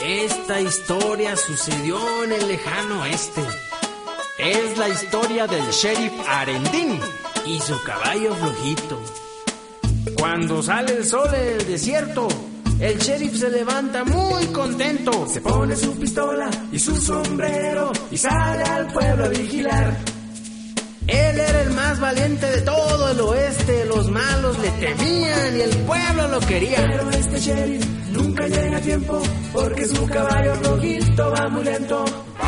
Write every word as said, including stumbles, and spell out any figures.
Esta historia sucedió en el lejano oeste. Es la historia del sheriff Arendín y su caballo flojito. Cuando sale el sol en el desierto, el sheriff se levanta muy contento. Se pone su pistola y su sombrero y sale al pueblo a vigilar. Él era el más valiente de todo el oeste. Los malos le temían y el pueblo lo quería. Pero este sheriff nunca llega a tiempo porque su caballo flojito va muy lento.